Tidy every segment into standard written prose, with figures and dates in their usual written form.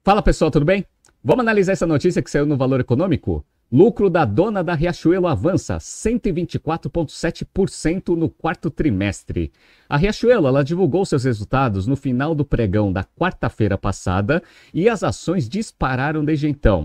Fala pessoal, tudo bem? Vamos analisar essa notícia que saiu no Valor Econômico? Lucro da dona da Riachuelo avança 124,7% no quarto trimestre. A Riachuelo ela divulgou seus resultados no final do pregão da quarta-feira passada e as ações dispararam desde então.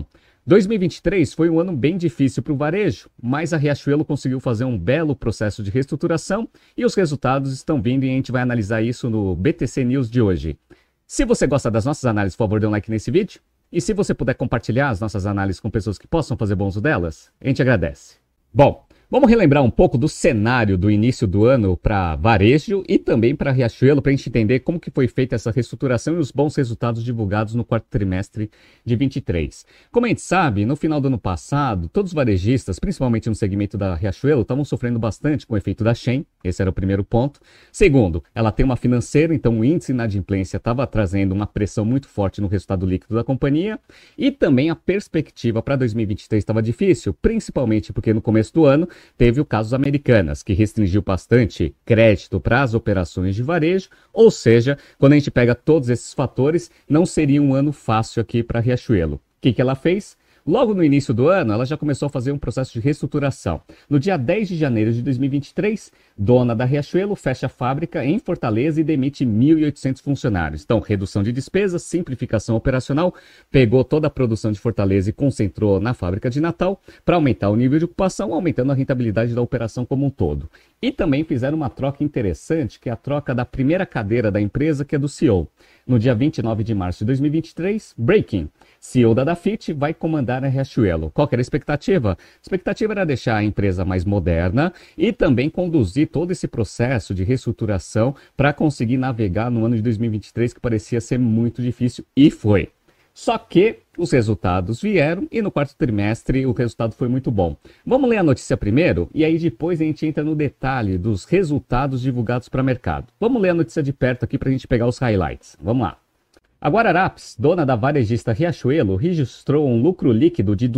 2023 foi um ano bem difícil para o varejo, mas a Riachuelo conseguiu fazer um belo processo de reestruturação e os resultados estão vindo e a gente vai analisar isso no BTC News de hoje. Se você gosta das nossas análises, por favor, dê um like nesse vídeo. E se você puder compartilhar as nossas análises com pessoas que possam fazer bom uso delas, a gente agradece. Bom, vamos relembrar um pouco do cenário do início do ano para varejo e também para Riachuelo, para a gente entender como que foi feita essa reestruturação e os bons resultados divulgados no quarto trimestre de 23. Como a gente sabe, no final do ano passado, todos os varejistas, principalmente no segmento da Riachuelo, estavam sofrendo bastante com o efeito da Shein. Esse era o primeiro ponto. Segundo, ela tem uma financeira, então o índice de inadimplência estava trazendo uma pressão muito forte no resultado líquido da companhia. E também a perspectiva para 2023 estava difícil, principalmente porque no começo do ano teve o caso Americanas, que restringiu bastante crédito para as operações de varejo. Ou seja, quando a gente pega todos esses fatores, não seria um ano fácil aqui para a Riachuelo. O que ela fez? Logo no início do ano, ela já começou a fazer um processo de reestruturação. No dia 10 de janeiro de 2023, dona da Riachuelo fecha a fábrica em Fortaleza e demite 1.800 funcionários. Então, redução de despesas, simplificação operacional, pegou toda a produção de Fortaleza e concentrou na fábrica de Natal para aumentar o nível de ocupação, aumentando a rentabilidade da operação como um todo. E também fizeram uma troca interessante, que é a troca da primeira cadeira da empresa, que é do CEO. No dia 29 de março de 2023, Bracken, CEO da Dafiti, vai comandar a Riachuelo. Qual que era a expectativa? A expectativa era deixar a empresa mais moderna e também conduzir todo esse processo de reestruturação para conseguir navegar no ano de 2023, que parecia ser muito difícil, e foi. Só que os resultados vieram e no quarto trimestre o resultado foi muito bom. Vamos ler a notícia primeiro e aí depois a gente entra no detalhe dos resultados divulgados para o mercado. Vamos ler a notícia de perto aqui para a gente pegar os highlights. Vamos lá. A Guararapes, dona da varejista Riachuelo, registrou um lucro líquido de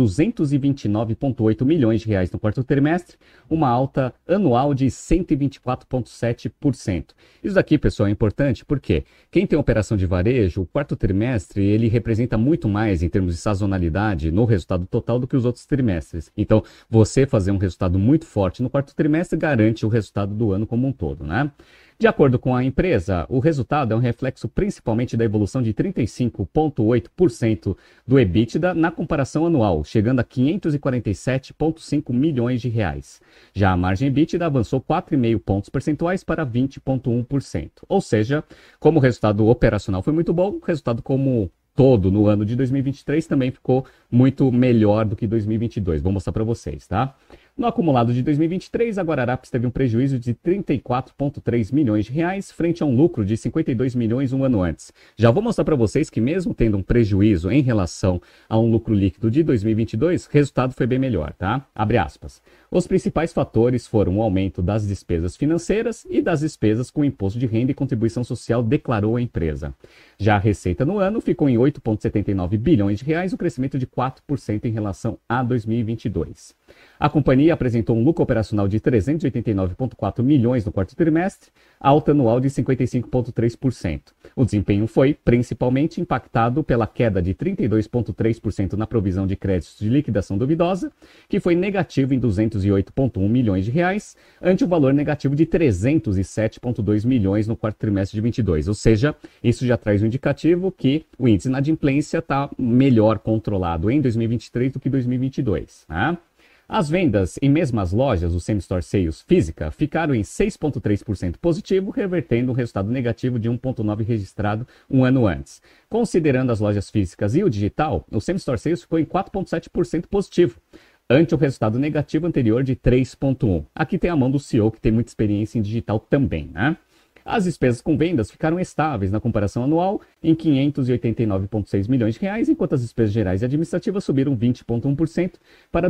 229,8 milhões de reais no quarto trimestre, uma alta anual de 124,7%. Isso daqui, pessoal, é importante porque quem tem operação de varejo, o quarto trimestre, ele representa muito mais em termos de sazonalidade no resultado total do que os outros trimestres. Então, você fazer um resultado muito forte no quarto trimestre garante o resultado do ano como um todo, né? De acordo com a empresa, o resultado é um reflexo principalmente da evolução de 35,8% do EBITDA na comparação anual, chegando a 547,5 milhões de reais. Já a margem EBITDA avançou 4,5 pontos percentuais para 20,1%. Ou seja, como o resultado operacional foi muito bom, o resultado como todo no ano de 2023 também ficou muito melhor do que 2022. Vou mostrar para vocês, tá? No acumulado de 2023, a Guararapes teve um prejuízo de 34,3 milhões de reais frente a um lucro de 52 milhões um ano antes. Já vou mostrar para vocês que mesmo tendo um prejuízo em relação a um lucro líquido de 2022, o resultado foi bem melhor, tá? Abre aspas. Os principais fatores foram o aumento das despesas financeiras e das despesas com imposto de renda e contribuição social, declarou a empresa. Já a receita no ano ficou em 8,79 bilhões de reais, um crescimento de 4% em relação a 2022. A companhia apresentou um lucro operacional de 389,4 milhões no quarto trimestre, alta anual de 55,3%. O desempenho foi principalmente impactado pela queda de 32,3% na provisão de créditos de liquidação duvidosa, que foi negativo em 208,1 milhões de reais, ante o valor negativo de 307,2 milhões no quarto trimestre de 22. Ou seja, isso já traz um indicativo que o índice de inadimplência está melhor controlado em 2023 do que 2022, né? As vendas em mesmas lojas, o same-store sales física, ficaram em 6,3% positivo, revertendo um resultado negativo de 1,9% registrado um ano antes. Considerando as lojas físicas e o digital, o same-store sales ficou em 4,7% positivo, ante o resultado negativo anterior de 3,1%. Aqui tem a mão do CEO, que tem muita experiência em digital também, né? As despesas com vendas ficaram estáveis na comparação anual em 589,6 milhões de reais, enquanto as despesas gerais e administrativas subiram 20,1% para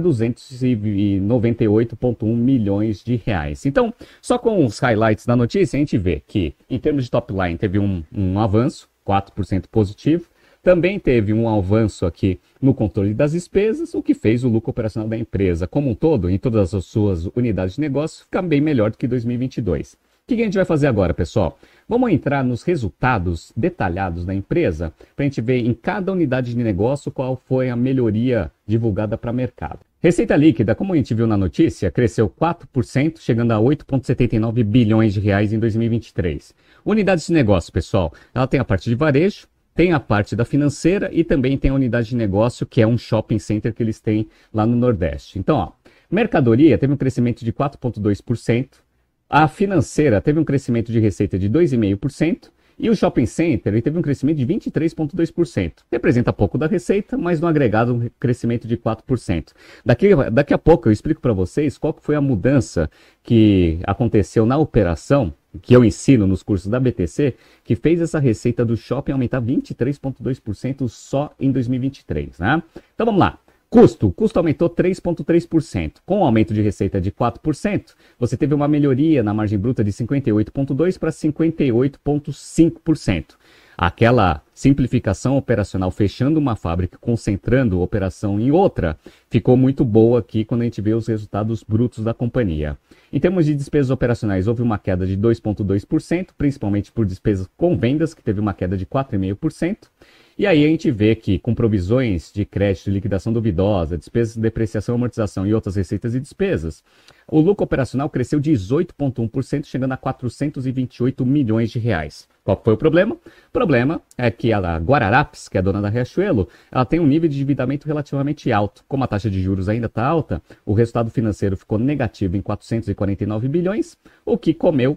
298,1 milhões de reais. Então, só com os highlights da notícia, a gente vê que, em termos de top line, teve um avanço, 4% positivo. Também teve um avanço aqui no controle das despesas, o que fez o lucro operacional da empresa como um todo, em todas as suas unidades de negócio, ficar bem melhor do que 2022. O que a gente vai fazer agora, pessoal? Vamos entrar nos resultados detalhados da empresa para a gente ver em cada unidade de negócio qual foi a melhoria divulgada para o mercado. Receita líquida, como a gente viu na notícia, cresceu 4%, chegando a 8,79 bilhões de reais em 2023. Unidades de negócio, pessoal, ela tem a parte de varejo, tem a parte da financeira e também tem a unidade de negócio, que é um shopping center que eles têm lá no Nordeste. Então, ó, mercadoria teve um crescimento de 4,2%, a financeira teve um crescimento de receita de 2,5%, e o shopping center ele teve um crescimento de 23,2%. Representa pouco da receita, mas no agregado um crescimento de 4%. Daqui a pouco eu explico para vocês qual foi a mudança que aconteceu na operação, que eu ensino nos cursos da BTC, que fez essa receita do shopping aumentar 23,2% só em 2023, né? Então vamos lá. O custo aumentou 3,3%. Com o aumento de receita de 4%, você teve uma melhoria na margem bruta de 58,2% para 58,5%. Aquela simplificação operacional, fechando uma fábrica, concentrando a operação em outra, ficou muito boa aqui quando a gente vê os resultados brutos da companhia. Em termos de despesas operacionais, houve uma queda de 2,2%, principalmente por despesas com vendas, que teve uma queda de 4,5%. E aí a gente vê que com provisões de crédito, liquidação duvidosa, despesas de depreciação, amortização e outras receitas e despesas, o lucro operacional cresceu 18,1%, chegando a 428 milhões de reais. Qual foi o problema? O problema é que a Guararapes, que é a dona da Riachuelo, ela tem um nível de endividamento relativamente alto. Como a taxa de juros ainda está alta, o resultado financeiro ficou negativo em 449 bilhões, o que comeu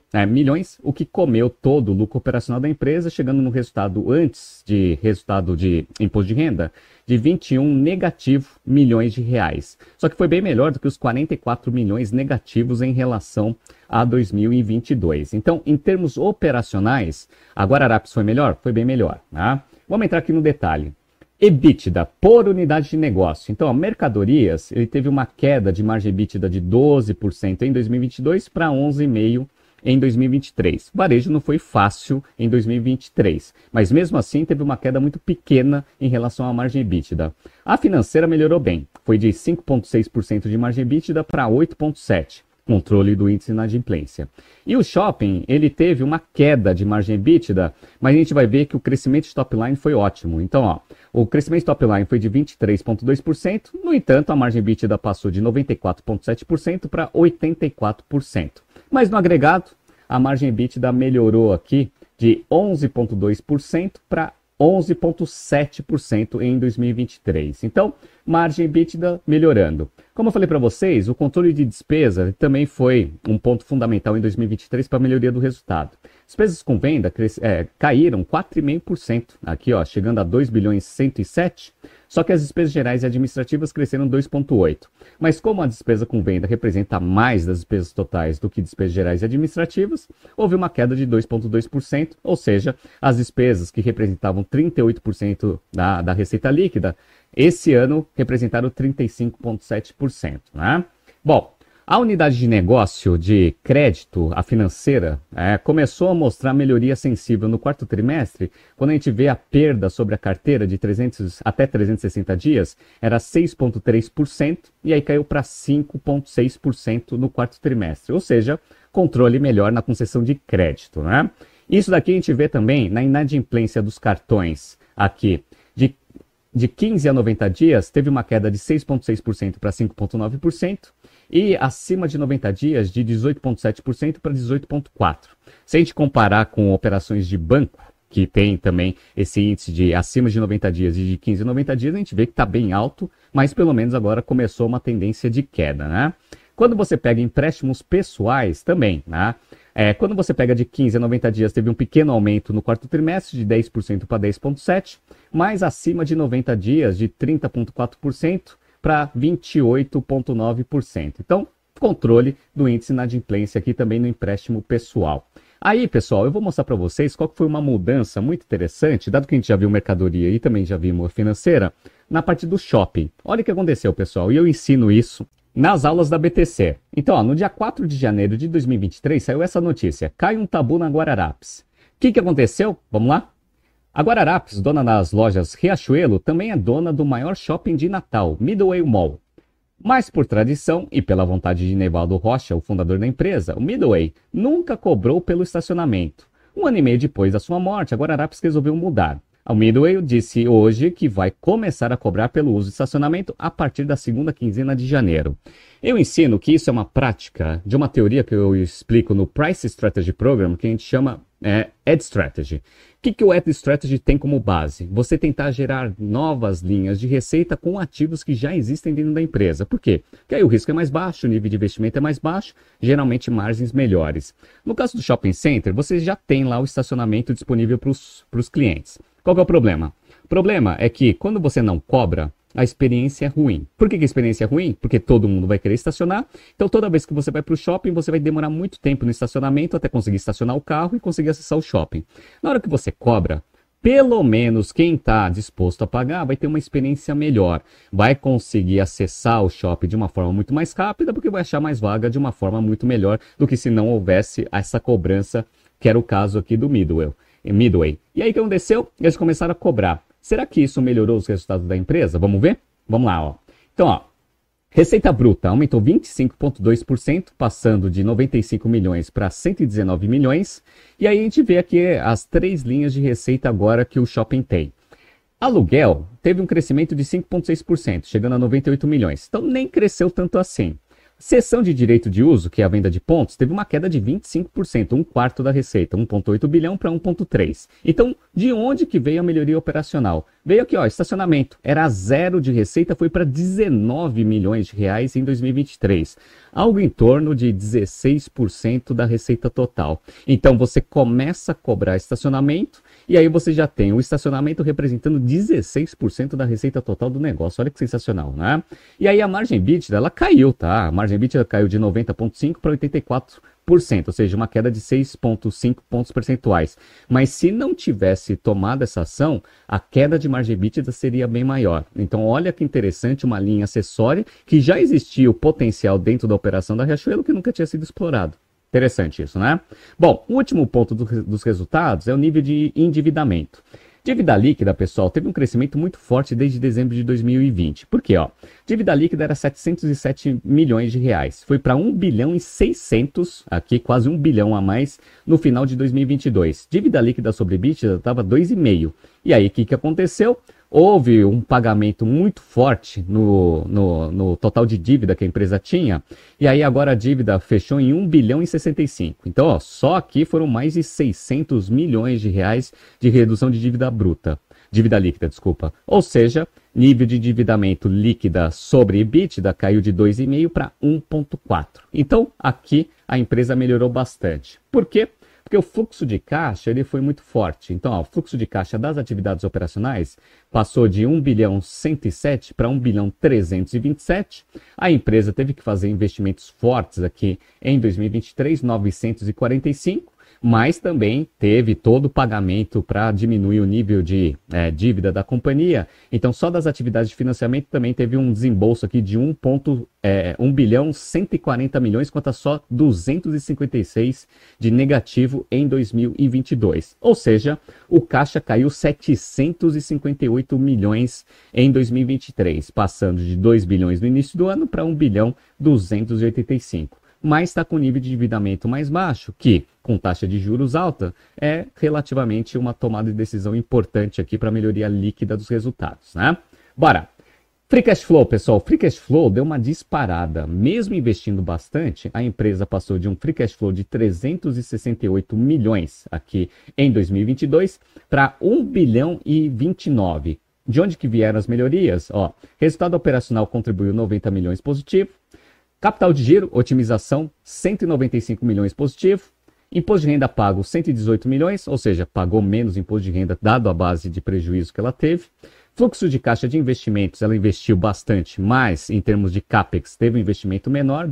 todo o lucro operacional da empresa, chegando no resultado antes de resultado de imposto de renda de 21 negativo milhões de reais. Só que foi bem melhor do que os 44 milhões negativos em relação a 2022. Então, em termos operacionais, a Guararapes foi melhor? Foi bem melhor. Tá? Vamos entrar aqui no detalhe. EBITDA por unidade de negócio. Então, a mercadorias, ele teve uma queda de margem EBITDA de 12% em 2022 para 11,5% em 2023. O varejo não foi fácil em 2023, mas mesmo assim teve uma queda muito pequena em relação à margem EBITDA. A financeira melhorou bem, foi de 5,6% de margem EBITDA para 8,7%. Controle do índice de inadimplência. E o shopping, ele teve uma queda de margem EBITDA, mas a gente vai ver que o crescimento de top line foi ótimo. Então, ó, o crescimento de top line foi de 23,2%, no entanto, a margem EBITDA passou de 94,7% para 84%. Mas no agregado, a margem EBITDA melhorou aqui de 11,2% para 11,7% em 2023. Então, margem EBITDA melhorando. Como eu falei para vocês, o controle de despesa também foi um ponto fundamental em 2023 para a melhoria do resultado. Despesas com venda caíram 4,5%, aqui ó, chegando a 2 bilhões 107, só que as despesas gerais e administrativas cresceram 2,8%. Mas como a despesa com venda representa mais das despesas totais do que despesas gerais e administrativas, houve uma queda de 2,2%, ou seja, as despesas que representavam 38% da receita líquida, esse ano representaram 35,7%. Né? Bom, a unidade de negócio de crédito, a financeira, começou a mostrar melhoria sensível no quarto trimestre, quando a gente vê a perda sobre a carteira de 300 até 360 dias, era 6,3%, e aí caiu para 5,6% no quarto trimestre, ou seja, controle melhor na concessão de crédito. Né? Isso daqui a gente vê também na inadimplência dos cartões aqui. De 15 a 90 dias, teve uma queda de 6,6% para 5,9%, e acima de 90 dias, de 18,7% para 18,4%. Se a gente comparar com operações de banco, que tem também esse índice de acima de 90 dias e de 15 a 90 dias, a gente vê que está bem alto, mas pelo menos agora começou uma tendência de queda, né? Quando você pega empréstimos pessoais também, né? Quando você pega de 15 a 90 dias, teve um pequeno aumento no quarto trimestre, de 10% para 10,7%, mas acima de 90 dias, de 30,4% para 28,9%. Então, controle do índice de inadimplência aqui também no empréstimo pessoal. Aí, pessoal, eu vou mostrar para vocês qual que foi uma mudança muito interessante, dado que a gente já viu mercadoria e também já vimos financeira, na parte do shopping. Olha o que aconteceu, pessoal, e eu ensino isso nas aulas da BTC. Então, ó, no dia 4 de janeiro de 2023, saiu essa notícia. Cai um tabu na Guararapes. O que aconteceu? Vamos lá? A Guararapes, dona das lojas Riachuelo, também é dona do maior shopping de Natal, Midway Mall. Mas por tradição e pela vontade de Nevaldo Rocha, o fundador da empresa, o Midway nunca cobrou pelo estacionamento. Um ano e meio depois da sua morte, agora a Araps resolveu mudar. A Midway disse hoje que vai começar a cobrar pelo uso de estacionamento a partir da segunda quinzena de janeiro. Eu ensino que isso é uma prática de uma teoria que eu explico no Price Strategy Program, que a gente chama Ad Strategy. O que o Ad Strategy tem como base? Você tentar gerar novas linhas de receita com ativos que já existem dentro da empresa. Por quê? Porque aí o risco é mais baixo, o nível de investimento é mais baixo, geralmente margens melhores. No caso do shopping center, você já tem lá o estacionamento disponível para os clientes. Qual que é o problema? O problema é que quando você não cobra, a experiência é ruim. Por que a experiência é ruim? Porque todo mundo vai querer estacionar. Então, toda vez que você vai para o shopping, você vai demorar muito tempo no estacionamento até conseguir estacionar o carro e conseguir acessar o shopping. Na hora que você cobra, pelo menos quem está disposto a pagar vai ter uma experiência melhor. Vai conseguir acessar o shopping de uma forma muito mais rápida, porque vai achar mais vaga de uma forma muito melhor do que se não houvesse essa cobrança, que era o caso aqui do Midway. E aí o que aconteceu? Eles começaram a cobrar. Será que isso melhorou os resultados da empresa? Vamos ver? Vamos lá, ó. Então, ó, receita bruta aumentou 25,2%, passando de 95 milhões para 119 milhões. E aí a gente vê aqui as 3 linhas de receita agora que o shopping tem. Aluguel teve um crescimento de 5,6%, chegando a 98 milhões. Então nem cresceu tanto assim. Cessão de direito de uso, que é a venda de pontos, teve uma queda de 25%, um quarto da receita, 1,8 bilhão para 1,3. Então, de onde que veio a melhoria operacional? Veio aqui, ó, estacionamento. Era 0 de receita, foi para 19 milhões de reais em 2023. Algo em torno de 16% da receita total. Então, você começa a cobrar estacionamento e aí você já tem o estacionamento representando 16% da receita total do negócio. Olha que sensacional, né? E aí a margem EBITDA, ela caiu, tá? A margem EBITDA caiu de 90,5% para 84%, ou seja, uma queda de 6,5 pontos percentuais. Mas se não tivesse tomado essa ação, a queda de margem EBITDA seria bem maior. Então, olha que interessante, uma linha acessória que já existia o potencial dentro da operação da Riachuelo que nunca tinha sido explorado. Interessante isso, né? Bom, o último ponto dos resultados é o nível de endividamento. Dívida líquida, pessoal, teve um crescimento muito forte desde dezembro de 2020. Por quê? Ó, dívida líquida era 707 milhões de reais. Foi para 1 bilhão e 600, aqui quase 1 bilhão a mais, no final de 2022. Dívida líquida sobre EBITDA estava 2,5. E aí, o que aconteceu? Houve um pagamento muito forte no total de dívida que a empresa tinha, e aí agora a dívida fechou em 1 bilhão e 65. Então, ó, só aqui foram mais de 600 milhões de reais de redução de dívida líquida, desculpa. Ou seja, nível de endividamento líquida sobre EBITDA caiu de 2,5 para 1,4. Então, aqui a empresa melhorou bastante. Por quê? Porque o fluxo de caixa ele foi muito forte. Então, ó, o fluxo de caixa das atividades operacionais passou de 1 bilhão 107 para 1 bilhão 327. A empresa teve que fazer investimentos fortes aqui em 2023, 945. Mas também teve todo o pagamento para diminuir o nível de dívida da companhia. Então, só das atividades de financiamento também teve um desembolso aqui de 1 bilhão 140 milhões, contra só 256 de negativo em 2022. Ou seja, o caixa caiu 758 milhões em 2023, passando de 2 bilhões no início do ano para 1 bilhão 285. Mas está com nível de endividamento mais baixo, que, com taxa de juros alta, é relativamente uma tomada de decisão importante aqui para a melhoria líquida dos resultados, né? Bora! Free Cash Flow, pessoal. Free Cash Flow deu uma disparada. Mesmo investindo bastante, a empresa passou de um Free Cash Flow de 368 milhões aqui em 2022 para 1 bilhão e 29. De onde que vieram as melhorias? Ó, resultado operacional contribuiu 90 milhões positivo. Capital de giro, otimização, 195 milhões positivo. Imposto de renda pago, 118 milhões, ou seja, pagou menos imposto de renda dado a base de prejuízo que ela teve. Fluxo de caixa de investimentos, ela investiu bastante, mas em termos de CAPEX teve um investimento menor,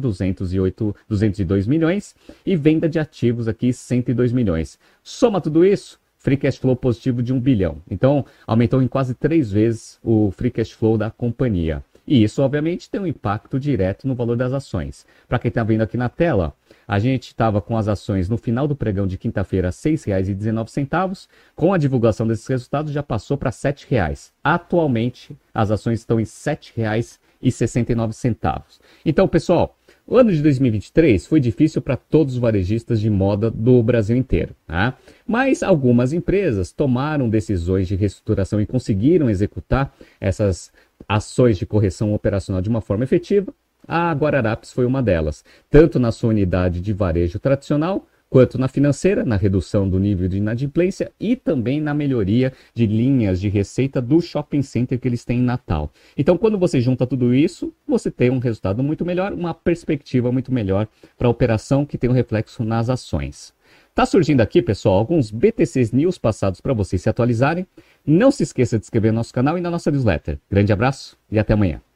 202 milhões. E venda de ativos aqui, 102 milhões. Soma tudo isso, Free Cash Flow positivo de 1 bilhão. Então, aumentou em quase 3 vezes o Free Cash Flow da companhia. E isso, obviamente, tem um impacto direto no valor das ações. Para quem está vendo aqui na tela, a gente estava com as ações no final do pregão de quinta-feira a R$ 6,19. Com a divulgação desses resultados, já passou para R$ 7,00. Atualmente, as ações estão em R$ 7,69. Então, pessoal, O ano de 2023 foi difícil para todos os varejistas de moda do Brasil inteiro, tá? Mas algumas empresas tomaram decisões de reestruturação e conseguiram executar essas ações de correção operacional de uma forma efetiva. A Guararapes foi uma delas, tanto na sua unidade de varejo tradicional, quanto na financeira, na redução do nível de inadimplência e também na melhoria de linhas de receita do shopping center que eles têm em Natal. Então, quando você junta tudo isso, você tem um resultado muito melhor, uma perspectiva muito melhor para a operação que tem um reflexo nas ações. Tá surgindo aqui, pessoal, alguns BTCs News passados para vocês se atualizarem. Não se esqueça de inscrever no nosso canal e na nossa newsletter. Grande abraço e até amanhã.